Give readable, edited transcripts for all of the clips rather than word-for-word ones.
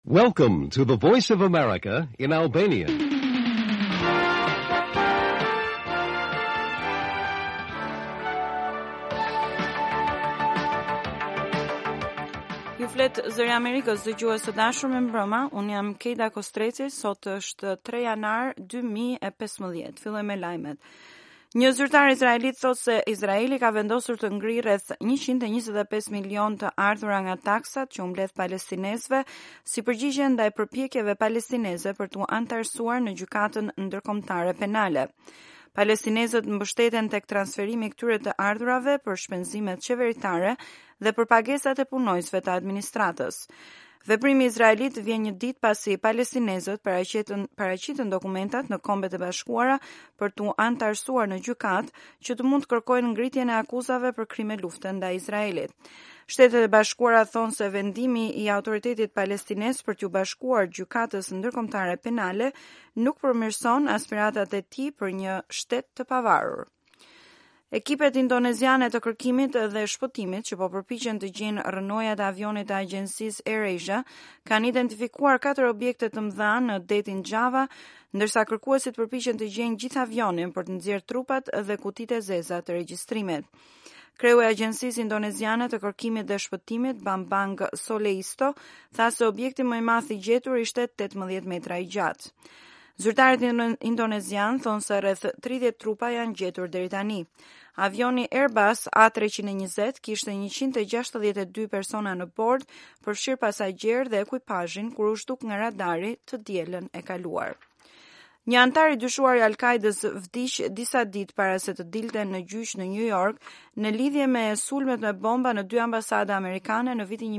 Welcome to the Voice of America in Albania. Ju flet Zëri Amerikës, dëgjues të dashur me mbrëma, unë jam Kejda Kostreci, sot është 3 janar 2015. Filloj me lajmet. Një zyrtar izraelit thot se Izraeli ka vendosur të ngrijë rreth 125 milion të ardhura nga taksat që u mbledh palestinezëve si përgjigje ndaj përpjekjeve palestineze për t'u anëtarësuar në gjykatën ndërkombëtare penale. Palestinezët mbështeten tek transferimi i këtyre të ardhurave për shpenzimet qeveritare dhe për pagesat e punojësve të administratës. Veprimi izraelit vjen një ditë pasi palestinezët paraqitën dokumentat në Kombet e Bashkuara për t'u anëtarësuar në gjykatë që të mund të kërkojnë ngritjen e akuzave për krime lufte ndaj Izraelit. Shtetet e Bashkuara thonë se vendimi i autoritetit palestinez për t'u bashkuar gjykatës ndërkombëtare penale nuk përmirëson aspiratat e tij për një shtet të pavarur. Ekipet indoneziane të kërkimit dhe shpëtimit që po përpiqen të gjejnë rrënojat e avionit të agjencisë AirAsia kanë identifikuar 4 objekte të mëdha në detin Java, ndërsa kërkuesit përpiqen të gjejnë gjithë avionin për të nxjerrë trupat dhe kutitë e zeza të regjistrimit. Kreu i agjencisë indoneziane të kërkimit dhe shpëtimit Bambang Soleisto tha se objekti më i madh i gjetur ishte 18 metra i gjatë. Zyrtarët indonezian thonë se rreth 30 trupa janë gjetur deri tani. Avioni Airbus A320 kishte 162 persona në bord, përfshirë pasagjerë dhe ekuipazhin kur u shtuk nga radari të dielën e kaluar. Një antar i dyshuar i Al-Qaidës vdiq disa ditë para se të dilte në gjyq në New York në lidhje me sulmet me bomba në 2 ambasada amerikane në vitin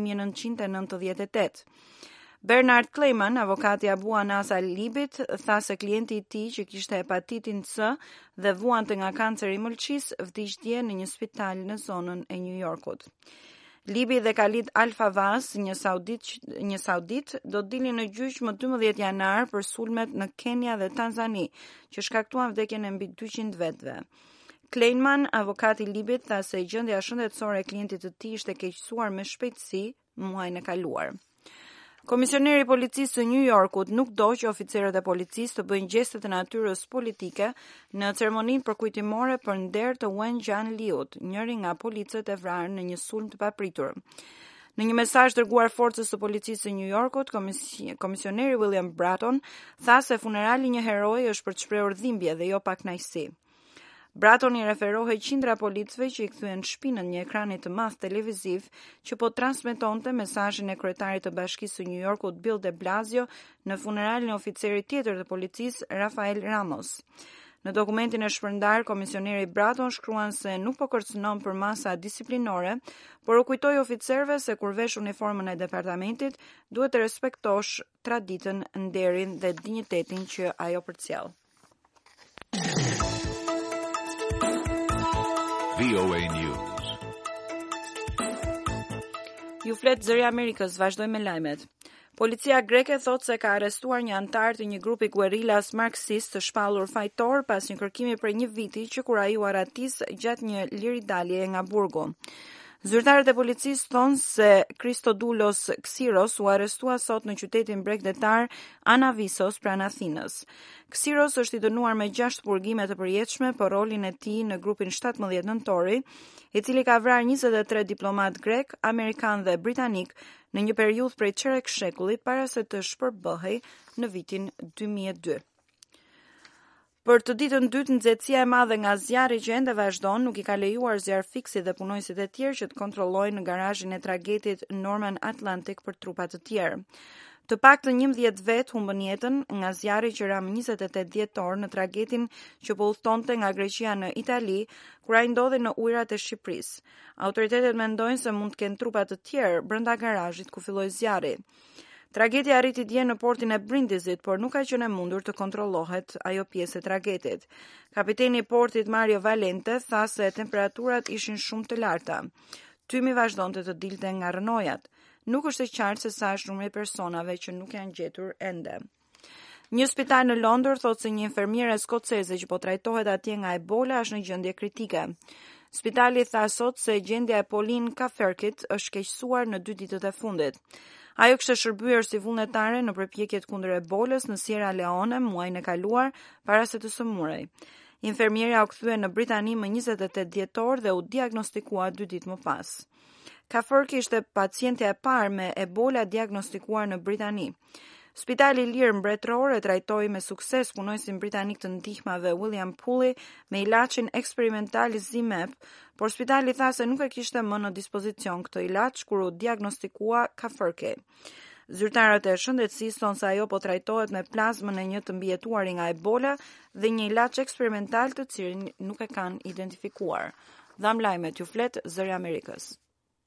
1998. Bernard Kleiman, avokati Abu Anas al-Libit, tha se klienti i tij që kishte hepatitin C dhe vuante nga kanceri i mëlçisë vdiq dje në një spital në zonën e New Yorkut. Libi dhe Khalid Al-Fawaz, një saudit, do të dilnin në gjyq më 12 janar për sulmet në Kenya dhe Tanzani, që shkaktuan vdekjen e mbi 200 vetëve. Kleiman, avokati i Libit, tha se gjendja shëndetësore e klientit të tij ishte keqësuar me shpejtësi muajin e kaluar. Komisioneri i policisë të New Yorkut nuk do që oficerët e policisë të bëjnë gjeste të natyrës politike në ceremoninë përkujtimore për nder të Wen Jianliut, njëri nga policët e vrarë në një sulm të papritur. Në një mesazh dërguar forcës së policisë së New Yorkut, komisioneri William Bratton tha se funerali i një heroi është për të shprehur dhimbje dhe jo pakënaqësi. Bratton i referohej qindra policëve që i kthyen shpinën një ekrani të madh televiziv që po transmetonte mesazhin e kryetarit të Bashkisë së New Yorkut Bill de Blasio në funeralin e oficerit tjetër të policisë Rafael Ramos. Në dokumentin e shpërndar, komisioneri Bratton shkruan se nuk po kërcënon për masa disiplinore, por u kujtoi oficerëve se kur vesh uniformën e departamentit, duhet të respektosh traditën, nderin dhe dinjitetin që ajo përcjell. VOA News. Ju flet Zëri Amerikës, vazhdoj me lajmet. Policia greke thot se ka arrestuar një antar të një grupi guerillas marksist të shpallur fajtor pas një kërkimi për një viti që kur ai u aratis gjatë një liridalje nga burgu. Zyrtarët e policisë thonë se Kristodoulos Xiros u arrestua sot në qytetin bregdetar Anavisos pranë Athinës. Xiros është i dënuar me 6 purgime të përjetshme për rolin e tij në grupin 17 nëntori, i cili ka vrarë 23 diplomat grek, amerikan dhe britanik në një periudhë prej çerek shekullit para se të shpërbëhej në vitin 2002. Për të ditën dytë, nxehtësia e madhe nga zjarri që ende vazhdon nuk i ka lejuar zjarrfikësit dhe punojësit e tjerë që të kontrollojnë në garazhin e tragedit Norman Atlantic për trupa të tjerë. Të paktën 11 vet humbën jetën nga zjarri që ram 28 dhjetor në tragedin që po udhtonte nga Greqia në Itali, kur ai ndodhi në ujërat e Shqipërisë. Autoritetet mendojnë se mund të kenë trupa të tjerë brenda garazhit ku filloi zjarri. Tragedja arriti dje në portin e Brindizit, por nuk ka qenë e mundur të kontrollohet ajo pjesë e tragedit. Kapiteni i portit Mario Valente tha se temperaturat ishin shumë të larta. Tymi vazhdonte të dilte nga rrënojat. Nuk është e qartë se sa është numri i personave që nuk janë gjetur ende. Një spital në Londër thotë se një infermiere skoceze që po trajtohet atje nga Ebola është në gjendje kritike. Spitali tha sot se gjendja e Pauline Kaferkit është keqësuar në 2 ditët e fundit. Ajo kishte shërbyer si vullnetare në përpjekjet kundër Ebolës në Sierra Leone muajin e kaluar para se të sëmurej. Infermierja u kthye në Britani më 28 dhjetor dhe u diagnostikua 2 ditë më pas. Kafërki ishte pacientja e parë me Ebola diagnostikuar në Britani. Spitali i Lirë Mbretëror e trajtoi me sukses punojësin britanik të ndihmave William Pulley me ilaçin eksperimental ZMapp, por spitali tha se nuk e kishte më në dispozicion këtë ilaç kur u diagnostikua Kafërki. Zyrtarët e shëndetësisë thonë se ajo po trajtohet me plazmën e një të mbijetuari nga Ebola dhe një ilaç eksperimental të cilin nuk e kanë identifikuar. Dham lajmet, ju flet Zëri Amerikës.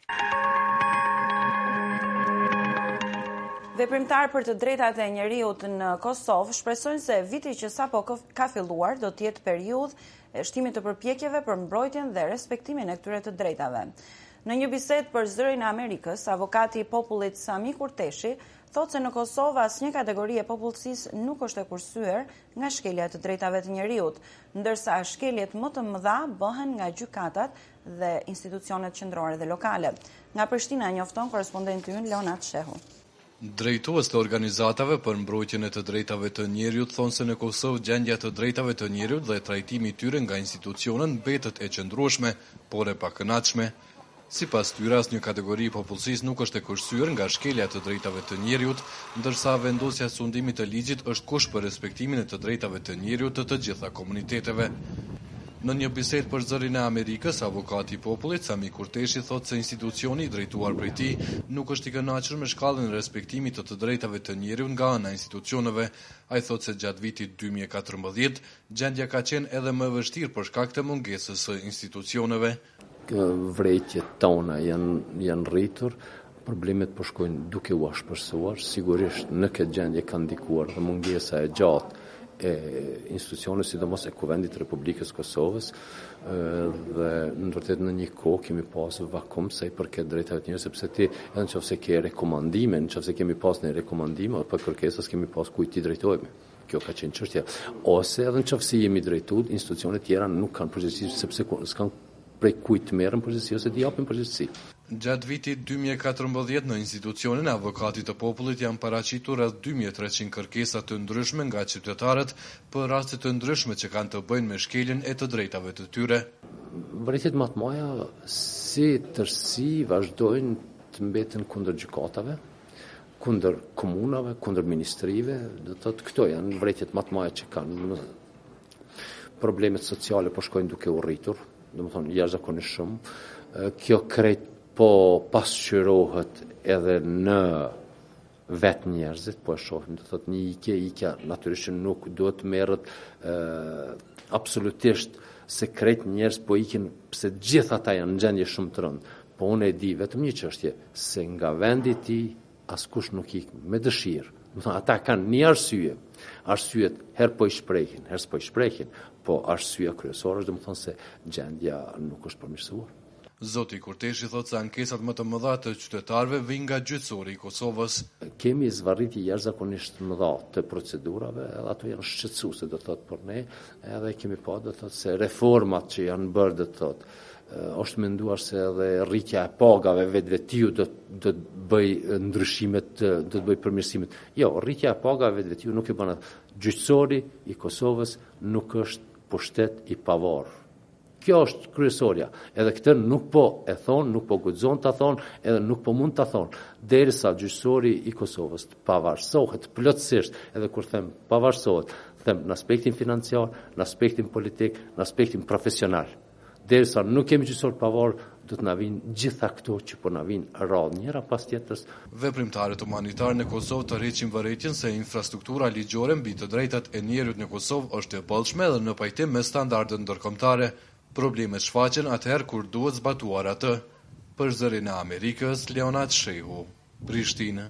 Veprimtar për të drejtat e njerëzit në Kosovë shpresojnë se viti që sapo ka filluar do të jetë periudhë e shtimit të përpjekjeve për mbrojtjen dhe respektimin e këtyre të drejtave. Në një bisedë për Zërin e Amerikës, avokati i popullit Sami Kurteshi thotë se në Kosovë asnjë kategori e popullsisë nuk është e kursyer nga shkelja e të drejtave të njerëzit, ndërsa shkeljet më të mëdha bëhen nga gjykatat dhe institucionet qendrore dhe lokale. Nga Prishtina njofton korrespondenti ynë Leonat Shehu. Drejtues të organizatave për mbrojtjen e të drejtave të njerëzit thonë se në Kosovë gjendja e të drejtave të njerëzit dhe trajtimi i tyre nga institucionet mbetet e qëndrueshme, por e pakënaqshme. Sipas tyre, asnjë kategori popullsisë nuk është e kursyer nga shkelja e të drejtave të njerëzit, ndërsa vendosja e sundimit të ligjit është kusht për respektimin e të drejtave të njerëzit të gjitha komuniteteve. Në një bisedë për Zërin e Amerikës, avokati i popullit Sami Kurteshi thotë se institucioni i drejtuar prej tij nuk është i kënaqur me shkallën e respektimit të të drejtave të njerëzit nga ana e institucioneve. Ai thotë se gjatë vitit 2014 gjendja ka qenë edhe më e vështirë për shkak të mungesës së institucioneve. Vrejtjet tona janë rritur, problemet po shkojnë duke u shpërsuar, sigurisht në këtë gjendje ka ndikuar dhe mungesa e gjatë e institucione, sidomos e Kuvendit Republikës Kosovës, dhe në vërtet në një kohë kemi pasur vakum sa i përket drejtave të njerëzit, sepse ti edhe nëse ke rekomandime, nëse kemi pas në rekomandime apo për kërkesas kemi pas kujt i drejtohemi. Kjo ka qenë çështja. Ose edhe nëse jemi drejtuar, institucionet tjera nuk kanë përgjegjësi sepse s'kan prej kujt merren përgjegjësi ose t'i japin përgjegjësi. Gjatë vitit 2014 në institucionin e avokatit të popullit janë paraqitur rreth 2300 kërkesa të ndryshme nga qytetarët për raste të ndryshme që kanë të bëjnë me shkeljen e të drejtave të tyre. Vërejtjet më të mëdha si tërësi vazhdojnë të mbeten kundër gjykatave, kundër komunave, kundër ministrive, do të thotë këto janë vërejtjet më të mëdha që kanë. Problemet sociale po shkojnë duke u rritur, domethënë jashtëzakonisht shumë. Kjo krejt po pasqyrohet edhe në vetë njerëzit, po e shohim, do thotë një ikja natyrisht nuk duhet merret absolutisht se krejt njerëz po ikin pse gjithë ata janë në gjendje shumë të rëndë. Po unë e di vetëm një çështje, se nga vendi i tij askush nuk ik me dëshirë. Do thonë ata kanë një arsye. Arsyet herë po i shprehin, herë s'po i shprehin, po arsyeja kryesore është domethënë se gjendja nuk është përmirësuar. Zoti Kurteshi thotë se ankesat më të mëdha të qytetarëve vijnë nga gjyqësori i Kosovës. Kemi zvarritje jashtëzakonisht të mëdha të procedurave, edhe ato janë shqetësuese, do thotë për ne, edhe kemi pa do thotë se reformat që janë bërë, do thotë është menduar se edhe rritja e pagave vetvetiu do të bëj ndryshimet, do të bëj përmirësimet. Jo, rritja e pagave vetvetiu nuk e bën atë. Gjyqësori i Kosovës nuk është pushtet i pavarur. Kjo është kryesorja. Edhe këtë nuk po e thon, nuk po guxon ta thon, edhe nuk po mund ta thon, derisa gjyqësori i Kosovës të pavarësohet plotësisht, edhe kur them pavarësohet, them në aspektin financiar, në aspektin politik, në aspektin profesional. Derisa nuk kemi gjyqësor pavarur, do të na vinë gjitha këto që po na vinë radhë njëra pas tjetrës. Veprimtarët humanitarë në Kosovë tërheqin vërejtjen se infrastruktura ligjore mbi të drejtat e njerëzit në Kosovë është e bollshme dhe në pajtim me standardet ndërkombëtare. Problemet shfaqen atëherë kur duhet zbatuar atë. Për Zërin e Amerikës, Leonat Shehu, Prishtinë.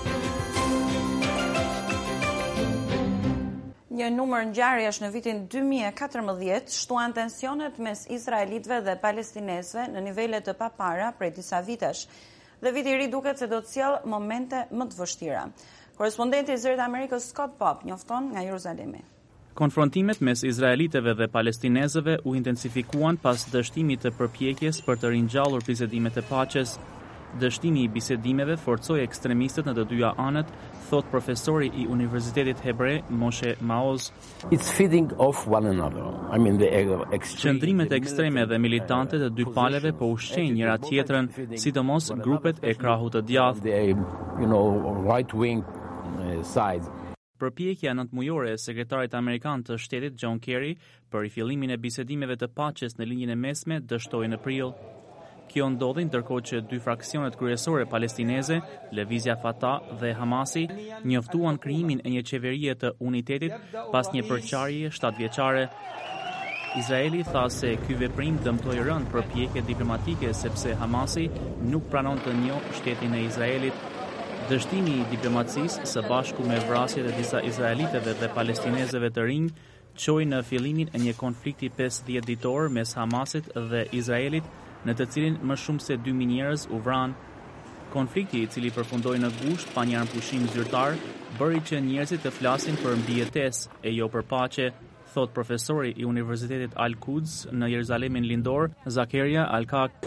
Një numër ngjarjesh në vitin 2014 shtuan tensionet mes izraelitëve dhe palestinezëve në nivele të papara prej disa vitesh. Dhe viti i ri duket se do të sjellë momente më të vështira. Korrespondenti i Zërit të Amerikës Scott Pop njofton nga Jeruzalemi. Konfrontimet mes izraelitëve dhe palestinezëve u intensifikuan pas dështimit të përpjekjes për të ringjallur bisedimet e paqes. Dështimi I bisedimeve forcoi ekstremistët në të dyja anët, thot profesori I Universitetit Hebre Moshe Maoz. It's feeding off one another. I mean Qëndrimet ekstreme dhe militante të dy paleve po ushqejnë njëra tjetrën, sidomos grupet e krahut të djathtë. Right-wing sides. Përpjekja 9-mujore e sekretarit amerikan të shtetit John Kerry për rifillimin e bisedimeve të paqes në linjën e mesme dështoi në prill. Kjo ndodhi ndërkohë që dy fraksionet kryesore palestineze, Lëvizja Fatah dhe Hamasi, njoftuan krijimin e një qeverie të unitetit pas një përçarjeje 7-vjeçare. Izraeli tha se ky veprim dëmtoi rënd përpjekje diplomatike sepse Hamasi nuk pranon të njohë shtetin e Izraelit. Dështimi I diplomacisë së bashku me vrasjet e disa izraelitëve dhe palestinezëve të rinj çoi në fillimin e një konflikti 50 ditor mes Hamasit dhe Izraelit, në të cilin më shumë se 2000 njerëz u vranë. Konflikti I cili përfundoi në gusht pa një armpushim zyrtar, bëri që njerëzit të flasin për mbijetesë e jo për paqe, thot profesori I Universitetit Al-Quds në Jeruzalemin lindor, Zakaria Al-Kak.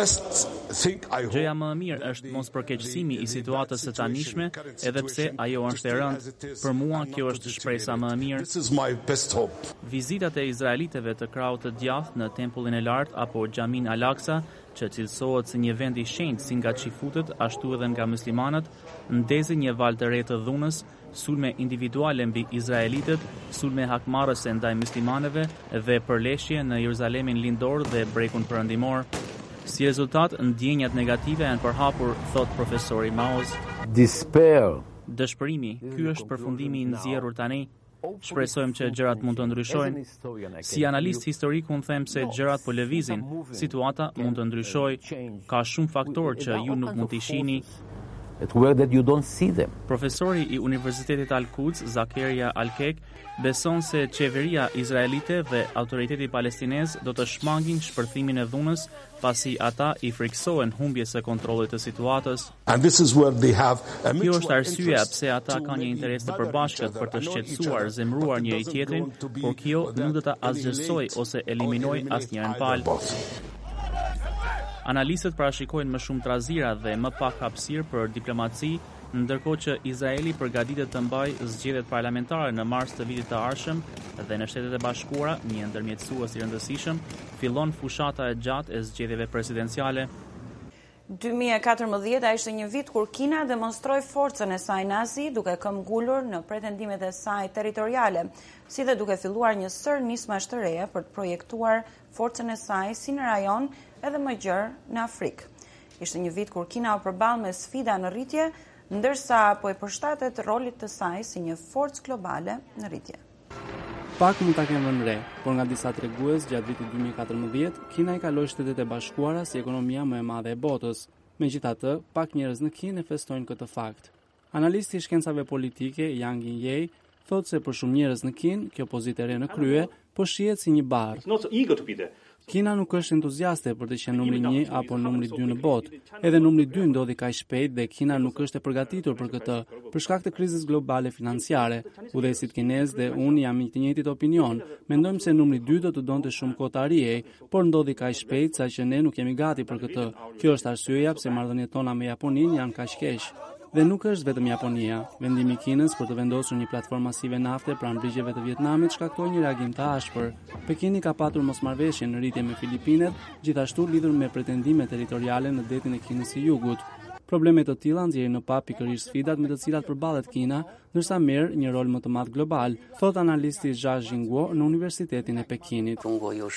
Gjëja më e mirë është mos përkeqësimi I situatës së tanishme, edhe pse ajo është e rëndë. Për mua kjo është shpresa më e mirë. Vizitat e izraelitëve të krahut të djathtë në tempullin e lartë apo Xhamin Al-Aqsa, që cilësohet si një vend I shenjtë si nga xifutët ashtu edhe nga muslimanët, ndezi një valë të re të dhunës, sulme individuale mbi izraelitët, sulme hakmarrëse ndaj muslimanëve dhe përleshje në Jeruzalemin lindor dhe brekun perëndimor. Si rezultat, ndjenjat negative janë përhapur, thot profesori Maoz. Despair. Dëshpërimi, ky është përfundimi I nxjerrur tani. Shpresojmë që gjërat mund të ndryshojnë. Si analist historik unë them se gjërat po lëvizin, situata mund të ndryshojë. Ka shumë faktorë që ju nuk mund t'i shihni. Profesori I Universitetit Al-Quds, Zakaria Al-Kek, beson se qeveria izraelite dhe autoriteti palestinez do të shmangin shpërthimin e dhunës, pasi ata I friksohen humbjes së kontrollit të situatës. Kjo është arsyeja pse ata kanë një interes të përbashkët për të shqetësuar, zemruar njëri tjetrin, por kjo nuk do ta asgjësojë ose eliminojë asnjërin palë. Analistët parashikojnë më shumë trazira dhe më pak hapësirë për diplomaci, ndërkohë që Izraeli përgatitet të mbajë zgjedhjet parlamentare në mars të vitit të ardhshëm dhe në Shtetet e Bashkuara, një ndërmjetësues I rëndësishëm, fillon fushata e gjatë e zgjedhjeve presidenciale. 2014 ishte një vit kur Kina demonstroi forcën e saj nazi duke këmbgulur në pretendimet e saj territoriale, si dhe duke filluar një sër nismash të reja për të projektuar forcën e saj si në rajon edhe më gjerë në Afrikë. Ishte një vit kur Kina u përball me sfida në rritje, ndërsa po e përshtatet rolit të saj si një forcë globale në rritje. Pak mund ta kemë vënë re, por nga disa tregues gjatë vitit 2014, Kina I kaloi Shtetet e Bashkuara si ekonomia më e madhe e botës. Megjithatë, pak njerëz në Kinë e festojnë këtë fakt. Analisti I shkencave politike Yang Yin-Ye thotë se për shumë njerëz në Kinë, kjo pozitë e re në krye po shihet si një barë. Kina nuk është entuziaste për të qenë numri 1 apo numri 2 në botë. Edhe numri 2 ndodhi kaq shpejt dhe Kina nuk është e përgatitur për këtë, për shkak të krizës globale financiare. Udhëheqësit kinezë dhe unë jam I të njëjtit opinion. Mendojmë se numri 2 do të donte shumë kohë të arrijej, por ndodhi kaq shpejt saqë ne nuk jemi gati për këtë. Kjo është arsyeja pse marrëdhëniet tona me Japoninë janë kaq keq. Dhe nuk është vetëm Japonia. Vendimi I Kinës për të vendosur një platformë masive nafte pranë brigjeve të Vietnamit shkaktoi një reagim të ashpër. Pekini ka patur mosmarrëveshje në rritje me Filipinet, gjithashtu lidhur me pretendime territoriale në detin e Kinës së Jugut. Probleme të tilla nxjerrin në pa pikërisht sfidat me të cilat përballet Kina, ndërsa merr një rol më të madh global, thot analisti Zhang Jingguo në Universitetin e Pekinit.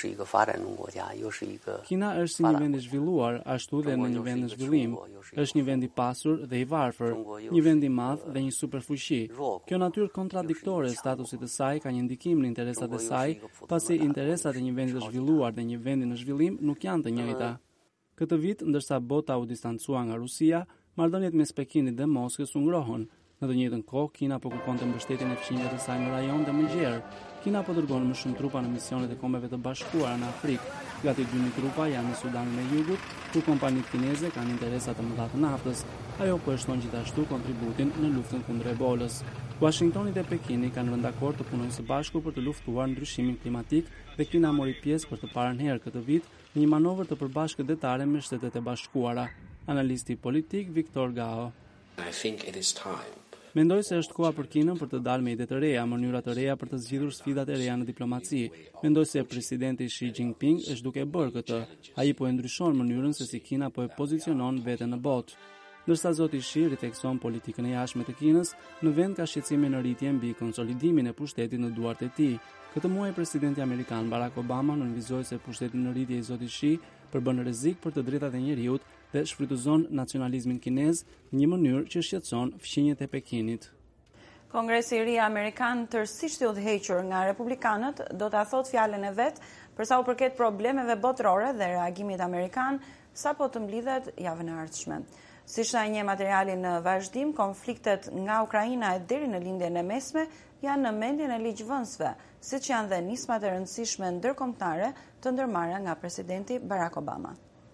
Kina është si një vend I zhvilluar, ashtu dhe në një vend në zhvillim. Është një vend I pasur dhe I varfër, një vend I madh dhe një superfuqi. Kjo natyrë kontradiktore e statusit të saj ka një ndikim në interesat e saj, pasi interesat e një vendi të zhvilluar dhe një vendi në zhvillim nuk janë të njëjta. Këtë vit, ndërsa bota u distancua nga Rusia, marrëdhëniet mes Pekinit dhe Moskës u ngrohën. Në të njëjtën kohë, Kina po kërkonte mbështetjen e fqinjve të saj në rajon dhe më gjerë. Kina po dërgon më shumë trupa në misionet e Kombeve të Bashkuara në Afrikë. Gati 2000 trupa janë në Sudanin e Jugut, ku kompanitë kineze kanë interesa të mëdha të naftës. Ajo po e shton gjithashtu kontributin në luftën kundër Ebolës. Washingtoni dhe Pekini kanë rënë dakord të punojnë së bashku për të luftuar ndryshimin klimatik dhe Kina mori pjesë për të parën herë këtë vit në një manovër të përbashkët detare me Shtetet e Bashkuara. analisti politik Viktor Gao. I think it is time. Mendoj se është koha për Kinën për të dalë me ide të reja, mënyra të reja për të zgjidhur sfidat e reja në diplomaci. Mendoj se presidenti Xi Jinping është duke bërë këtë. Ai po e ndryshon mënyrën se si Kina po e pozicionon veten në botë. Ndërsa zoti Xi ritekson politikën e jashtme të Kinës, në vend ka shqetësime në rritje mbi konsolidimin e pushtetit në duart e tij. Këtë muaj presidenti amerikan Barack Obama nënvizoi se pushteti në rritje i zotit Xi përbën rrezik për të drejtat e njerëzit dhe shfrytëzon nacionalizmin kinez në një mënyrë që shqetëson fqinjet e Pekinit. Kongresi i ri amerikan, tërësisht i udhëhequr nga republikanët, do ta thotë fjalën e vet për sa u përket problemeve botërore dhe reagimit amerikan sapo të mblidhet javën e ardhshme. Siç tha një materiali në vazhdim, konfliktet nga Ukraina e deri në lindjen e mesme janë në mendjen e ligjvënësve, siç janë dhe nismat e rëndësishme ndërkombëtare të ndërmarra nga presidenti Barack Obama.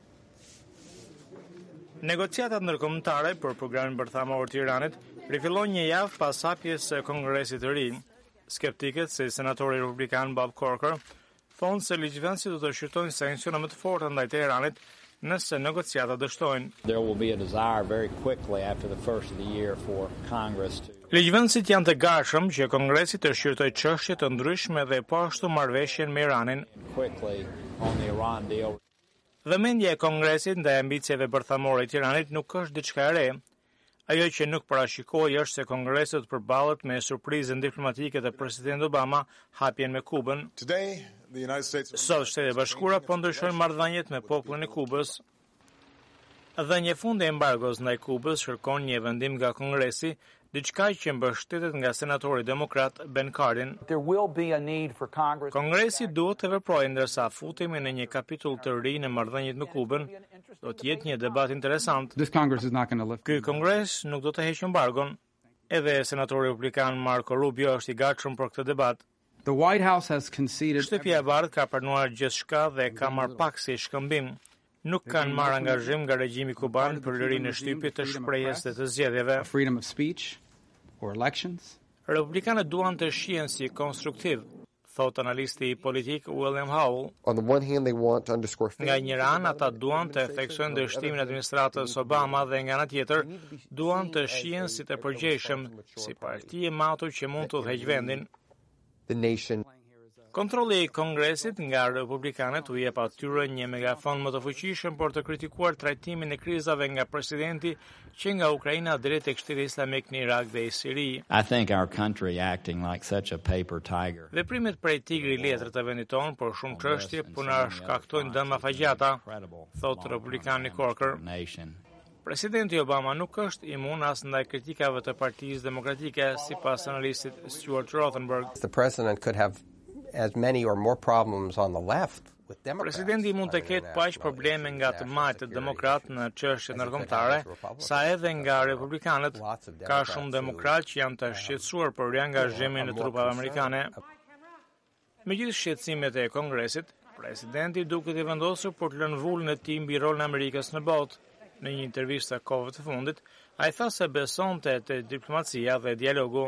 Negociatat ndërkombëtare për programin bërthamor të Iranit rifillon një javë pas hapjes së Kongresit të ri. Skeptikët, si senatori republikan Bob Corker, thonë se ligjvënësit do të shqyrtojnë sanksione më të forta ndaj Teheranit nëse negociatat dështojnë. Ligjvënësit janë të gatshëm që Kongresi të shqyrtojë çështje të ndryshme dhe po ashtu marrëveshjen me Iranin. Dhe mendja e Kongresit ndaj ambicieve bërthamore të Iranit nuk është diçka e re. Ajo që nuk parashikoi është se Kongresi do të përballet me surprizën diplomatike të presidentit Obama hapjen me Kubën. Sot Shtetet e Bashkuara po ndryshojnë marrëdhëniet me popullin e Kubës. Dhe një fund e embargos ndaj Kubës kërkon një vendim nga Kongresi, diçka që mbështetet nga senatori demokrat Ben Cardin. Kongresi duhet të veprojë ndërsa futemi në një kapitull të ri në marrëdhëniet me Kubën. Do të jetë një debat interesant. Ky Kongres nuk do të heqë embargon. Edhe senatori republikan Marco Rubio është i gatshëm për këtë debat. Shtëpia e Bardhë ka pranuar gjithçka dhe ka marrë pak si shkëmbim. Nuk kanë marrë angazhim nga regjimi kuban për lirinë e shtypit të shprehjes dhe të zgjedhjeve. Republikanët duan të shihen si konstruktiv, thot analisti politik William Howell. Nga njëra anë, ata duan të theksojnë dështimin e administratës Obama dhe nga ana tjetër, duan të shihen si të përgjegjshëm, si parti e matur që mund të udhëheqë vendin. Kontrolli i Kongresit nga republikanët u jep atyre një megafon më të fuqishëm për të kritikuar trajtimin e krizave nga presidenti që nga Ukraina deri tek Shteti Islamik në Irak dhe Siri. Veprimet prej tigri i letër të vendit tonë për shumë çështje po na shkaktojnë dëm afagjata, thot republikani Corker. Presidenti Obama nuk është imun as ndaj kritikave të Partisë Demokratike, sipas analistit Stuart Rothenberg. Presidenti mund të ketë paq probleme nga të majtët demokrat në çështje ndërkombëtare, sa edhe nga republikanët. Ka shumë demokratë që janë të shqetësuar për riangazhimin e trupave amerikane. Megjithëse shqetësimet e Kongresit, presidenti duket i vendosur për të lënë vullin e tij mbi rolin e Amerikës në botë. Në një intervistë kohëve të fundit, ai tha se besonte te diplomacia dhe dialogu.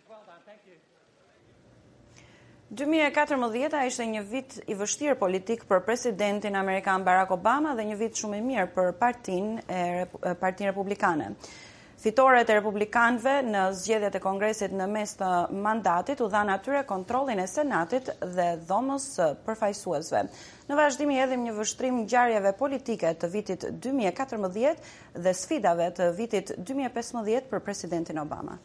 2014 ishte një vit i vështirë politik për presidentin amerikan Barack Obama dhe një vit shumë i mirë për Partinë Republikane. Fitoret e republikanëve në zgjedhjet e Kongresit në mes të mandatit u dhanë atyre kontrollin e Senatit dhe dhomës së përfaqësuesve. Në vazhdim i hedhim një vështrim ngjarjeve politike të vitit 2014 dhe sfidave të vitit 2015 për presidentin Obama.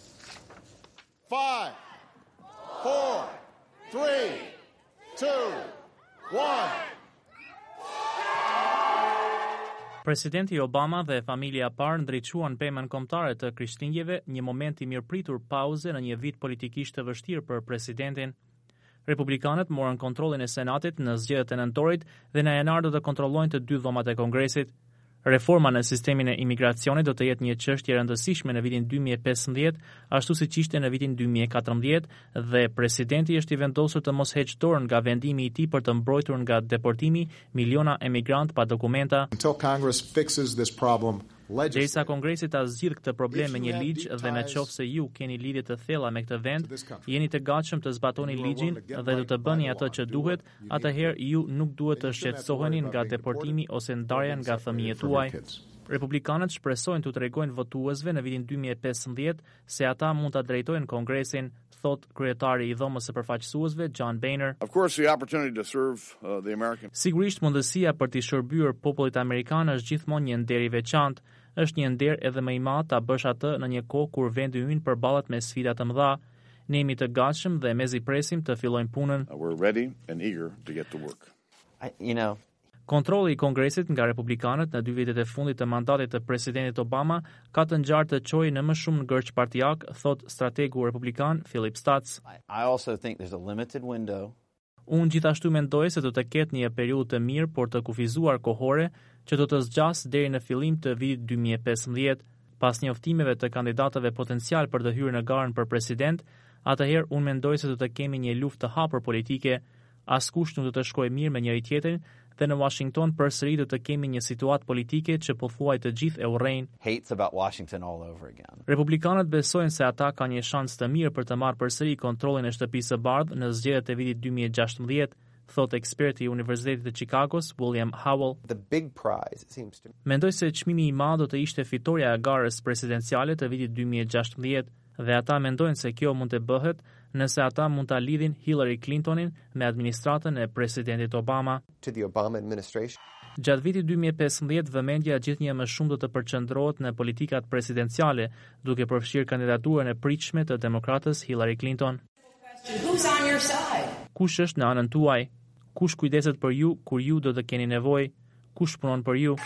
5, 4, 3, 2, 1. Presidenti Obama dhe familja e parë ndriçuan pemën kombëtare të Krishtlindjeve, një moment i mirëpritur pauze në një vit politikisht të vështirë për presidentin. Republikanët morën kontrollin e Senatit në zgjedhjet e nëntorit dhe në janar do të kontrollojnë të dy dhomat e Kongresit. Reforma në sistemin e imigracionit do të jetë një çështje e rëndësishme në vitin 2015, ashtu siç ishte në vitin 2014, dhe presidenti është i vendosur të mos heqë dorë nga vendimi i tij për të mbrojtur nga deportimi miliona emigrant pa dokumenta. Derisa Kongresi ta zgjidhë këtë problem me një ligj dhe në qoftë se ju keni lidhje të thella me këtë vend, jeni të gatshëm të zbatoni ligjin dhe do të bëni atë që duhet, atëherë ju nuk duhet të shqetësoheni nga deportimi ose ndarja nga fëmijët tuaj. Republikanët shpresojnë t'u tregojnë votuesve në vitin 2015 se ata mund ta drejtojnë Kongresin, thot kryetari i Dhomës së Përfaqësuesve John Boehner. Of course, the opportunity to serve the American. Sigurisht mundësia për t'i shërbyer popullit amerikan është gjithmonë një nder i veçantë, është një nder edhe më i madh ta bësh atë në një kohë kur vendi ynë përballet me sfida të mëdha. Ne jemi të gatshëm dhe mezi presim të fillojmë punën. We're ready and eager to get to work. Kontrolli i Kongresit nga Republikanët në 2 vitet e fundit të mandatit të presidentit Obama ka të ngjarë të çojë në më shumë ngërç partijak, thot strategu republikan Philip Stutz. I also think there's a limited window. Unë gjithashtu mendoj se do të ketë një periudhë të mirë por të kufizuar kohore që do të zgjasë deri në fillim të vitit 2015, pas njoftimeve të kandidatëve potencial për të hyrë në garën për president. Atëherë unë mendoj se do të kemi një luftë të hapur politike, askush nuk do të shkojë mirë me njëri tjetrin dhe në Washington përsëri do të kemi një situatë politike që pothuaj të gjithë e urrejnë. Hates about Washington all over again. Republikanët besojnë se ata kanë një shans të mirë për të marrë përsëri kontrollin e Shtëpisë së Bardhë në zgjedhjet e vitit 2016, thot eksperti i Universitetit të Chicagos, William Howell. The big prize, it seems to me. Mendoj se çmimi i madh do të ishte fitoria e garës presidenciale të vitit 2016 dhe ata mendojnë se kjo mund të bëhet nëse ata mund ta lidhin Hillary Clintonin me administratën e presidentit Obama. To the Obama administration. Gjatë vitit 2015, vëmendja gjithnjë më shumë do të përqendrohet në politikat presidenciale, duke përfshirë kandidaturën e pritshme të demokratës Hillary Clinton. Who's on your side? Kush është në anën tuaj? Kush kujdeset për ju kur ju do të keni nevojë? Kush punon për ju?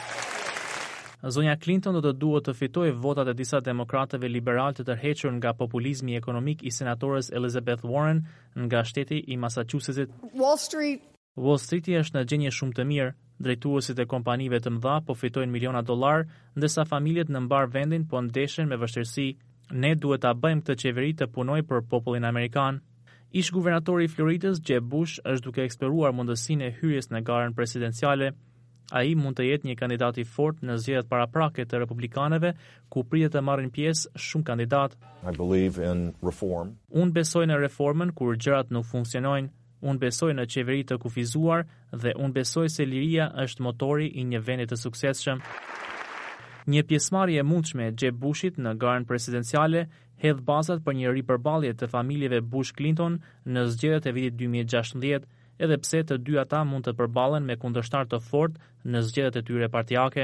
Zonja Clinton do të duhet të fitojë votat e disa demokratëve liberal të tërhequr nga populizmi ekonomik i senatores Elizabeth Warren nga shteti i Massachusettsit. Wall Street është në gjendje shumë të mirë. Drejtuesit e kompanive të mëdha po fitojnë miliona dollar, ndërsa familjet në mbar vendin po ndeshen me vështirësi. Ne duhet ta bëjmë këtë qeveri të punojë për popullin amerikan. Ish guvernatori i Floridës, Jeb Bush, është duke eksploruar mundësinë e hyrjes në garën presidenciale. Ai mund të jetë një kandidat i fortë në zgjedhjet paraprake të republikanëve, ku pritet të marrin pjesë shumë kandidatë. I believe in reform. Unë besoj në reformën kur gjërat nuk funksionojnë. Unë besoj në qeveri të kufizuar dhe unë besoj se liria është motori i një vendi të suksesshëm. Një pjesëmarrje e mundshme e Jeb Bushit në garën presidenciale hedh bazat për një ripërballje të familjeve Bush-Clinton në zgjedhjet e vitit 2016, edhe pse të dy ata mund të përballen me kundërshtar të fortë në zgjedhjet e tyre partijake.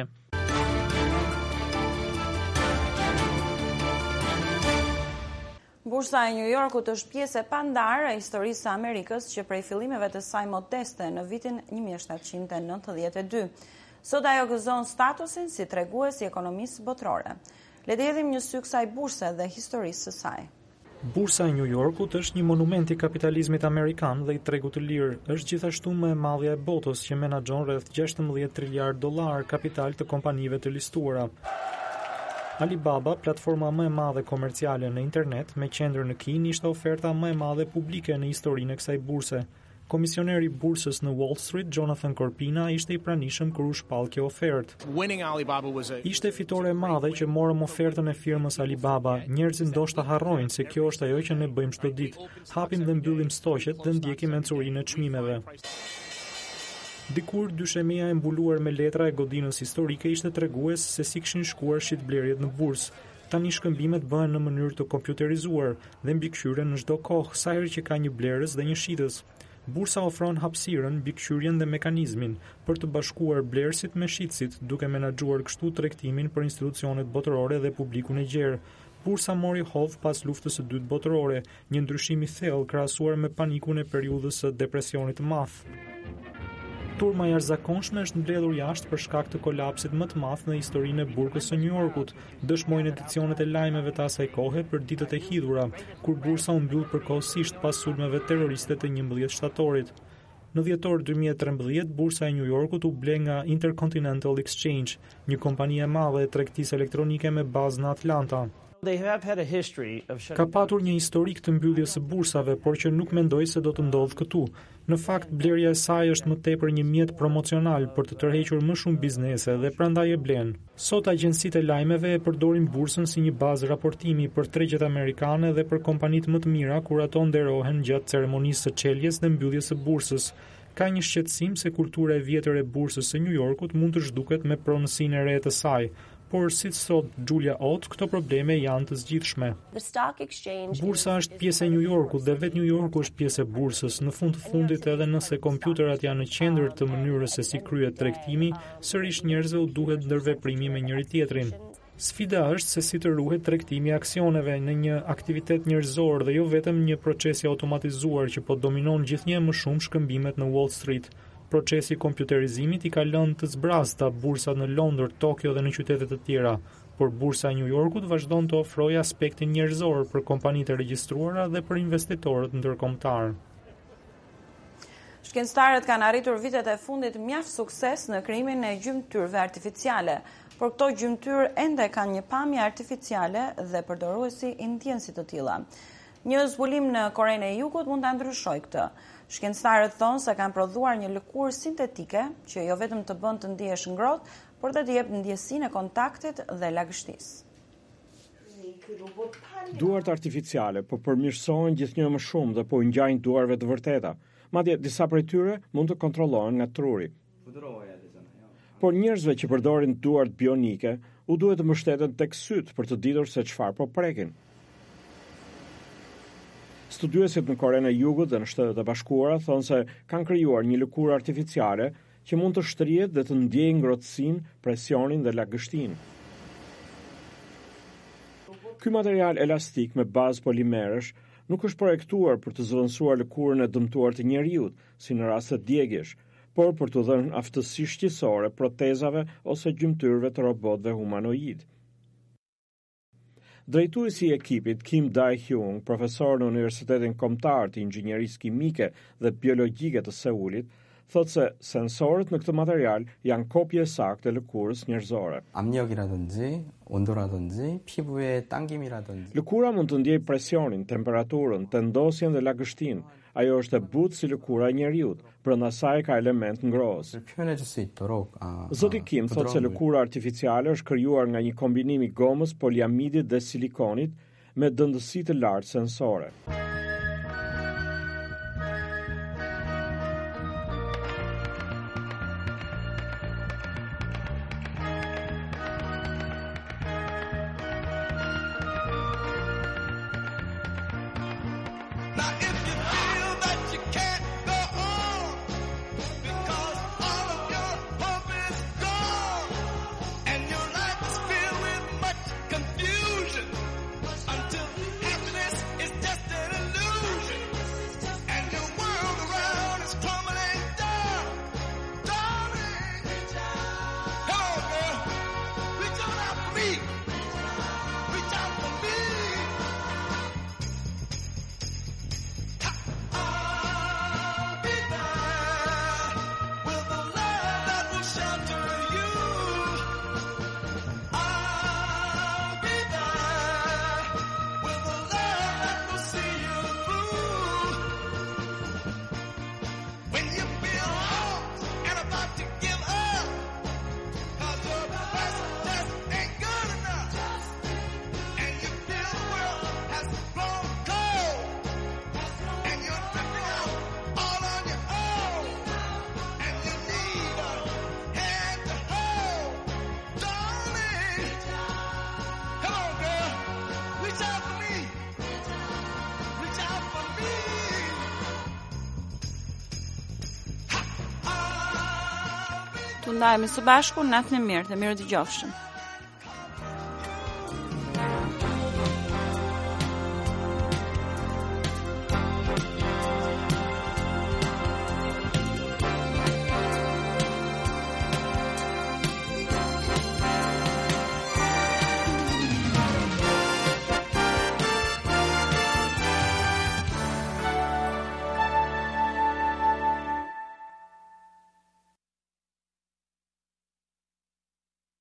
Bursa e New Yorkut është pjesë e pandarë e historisë së Amerikës që prej fillimeve të saj modeste në vitin 1792. Sot ajo gëzon statusin si tregues i ekonomisë botërore. Le të hedhim një sy kësaj burse dhe historisë së saj. Bursa e New Yorkut është një monument i kapitalizmit amerikan dhe i tregut të lirë. Është gjithashtu më e madhja e botës që menaxhon rreth 16 triliard dollar kapital të kompanive të listuara. Alibaba, platforma më e madhe komerciale në internet me qendër në Kinë, ishte oferta më e madhe publike në historinë e kësaj burse. Komisioneri i bursës në Wall Street, Jonathan Corpina, ishte i pranishëm kur u shpall kjo ofertë. Ishte fitore e madhe që morëm ofertën e firmës Alibaba. Njerëzit ndoshta harrojnë se kjo është ajo që ne bëjmë çdo ditë. Hapim dhe mbyllim stoqet dhe ndjekim mencurinë e çmimeve. Dikur dyshemia e mbuluar me letra e godinës historike ishte tregues se si kishin shkuar shitblerjet në bursë. Tani shkëmbimet bëhen në mënyrë të kompjuterizuar dhe mbikëqyren në çdo kohë, sa herë që ka një blerës dhe një shitës. Bursa ofron hapësirën, mbikëqyrjen dhe mekanizmin për të bashkuar blerësit me shitësit, duke menaxhuar kështu tregtimin për institucionet botërore dhe publikun e gjerë. Bursa mori hovë pas luftës së dytë botërore, një ndryshim i thellë krahasuar me panikun e periudhës së depresionit të madh. Turma e jashtëzakonshme është mbledhur jashtë për shkak të kolapsit më të madh në historinë e burkës së New Yorkut, dëshmojnë edicionet e lajmeve të asaj kohe për ditët e hidhura, kur bursa u mbyll përkohësisht pas sulmeve terroriste të 11 shtatorit. Në dhjetor 2013, bursa e New Yorkut u ble nga Intercontinental Exchange, një kompani e madhe e tregtisë elektronike me bazë në Atlanta. Ka patur një historik të mbylljes së bursave, por që nuk mendoj se do të ndodhë këtu. Në fakt, blerja e saj është më tepër një mjet promocional për të tërhequr më shumë biznese dhe prandaj e blen. Sot agjencitë e lajmeve e përdorin bursën si një bazë raportimi për tregjet amerikane dhe për kompanitë më të mira kur ato nderohen gjatë ceremonisë së çeljes dhe mbylljes së bursës. Ka një shqetësim se kultura e vjetër e bursës së New Yorkut mund të zhduket me pronësinë e re të saj, por si thot Julia Ott, këto probleme janë të zgjidhshme. Bursa është pjesë e New Yorkut dhe vetë New Yorku është pjesë e bursës. Në fund të fundit, edhe nëse kompjuterat janë në qendër të mënyrës se si kryhet tregtimi, sërish njerëzve u duhet ndërveprimi me njëri tjetrin. Sfida është se si të ruhet tregtimi i aksioneve në një aktivitet njerëzor dhe jo vetëm një proces i automatizuar që po dominon gjithnjë më shumë shkëmbimet në Wall Street. Procesi i kompjuterizimit i ka lënë të zbrasta bursat në Londër, Tokyo dhe në qytete të tjera, por bursa e New Yorkut vazhdon të ofrojë aspektin njerëzor për kompanitë e regjistruara dhe për investitorët ndërkombëtar. Shkencëtarët kanë arritur vitet e fundit mjaft sukses në krijimin e gjymtyrëve artificiale, por këto gjymtyrë ende kanë një pamje artificiale dhe përdoruesi i ndjen si të tilla. Një zbulim në Korenë e Jugut mund ta ndryshojë këtë. Shkencëtarët thonë se kanë prodhuar një lëkurë sintetike që jo vetëm të bën të ndihesh ngrohtë, por të jep ndjesinë e kontaktit dhe lagështisë. Duart artificiale po përmirësohen gjithnjë më shumë dhe po ngjajnë duarve të vërteta. Madje disa prej tyre mund të kontrollohen nga truri. Por njerëzve që përdorin duart bionike u duhet të mbështeten tek syt për të ditur se çfarë po prekin. Studiuesit në Korenë e Jugut dhe në Shtetet e Bashkuara thonë se kanë krijuar një lëkurë artificiale që mund të shtrihet dhe të ndjejë ngrohtësinë, presionin dhe lagështinë. Ky material elastik me bazë polimeresh nuk është projektuar për të zëvendësuar lëkurën e dëmtuar të njerëzit, si në rast të djegjesh, por për të dhënë aftësi shqisore protezave ose gjymtyrëve të robotëve humanoid. Drejtuesi i ekipit Kim Dae-hyung, profesor në Universitetin Kombëtar të Inxhinierisë Kimike dhe Biologjike të Seulit, thotë se sensorët në këtë material janë kopje saktë e lëkurës njerëzore. 압력이라든지 온도라든지 피부의 당김이라든지 Lëkura mund të ndjejë presionin, temperaturën, tendosjen dhe lagështinë. Ajo është e butë si lëkura e njeriut, brenda saj ka element ngrohës. Zoti Kim thotë se lëkura artificiale është krijuar nga një kombinim i gomës, poliamidit dhe silikonit me dëndësi të lartë sensore. Të ndajemi së bashku, natën e mirë dhe mirë dëgjofshëm.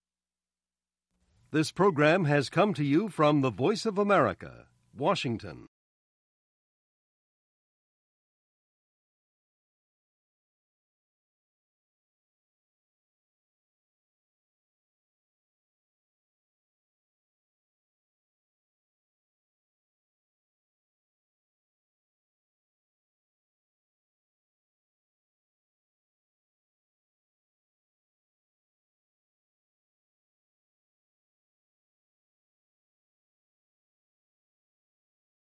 This program has come to you from the Voice of America, Washington.